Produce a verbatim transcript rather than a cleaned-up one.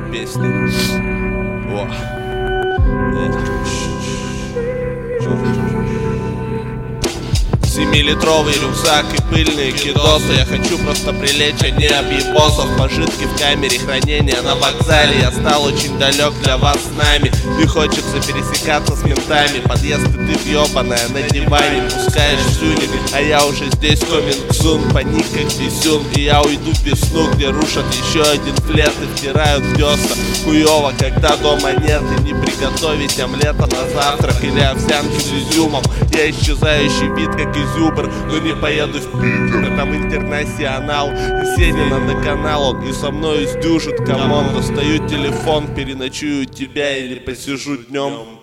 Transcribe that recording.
песня. О. Семилитровый рюкзак и пыльные кидосы. Я хочу просто прилечь, а не объебосов. Пожитки в камере хранения на вокзале. Я стал очень далек для вас с нами. Ты хочется пересекаться с ментами. Подъезд и ты въебаная на диване. Пускаешь слюни, а я уже здесь coming soon. Паник как писюн, и я уйду в весну, где рушат еще один флет и втирают в десна. Хуёво, когда дома нет и не приготовить омлета на завтрак или овсянки с изюмом. Я исчезающий вид, как изюбр, но не поеду в Питер. Там интернационал, Есенина на канал, он и со мной сдюжит камон. Достаю телефон, переночую тебя или посижу днем.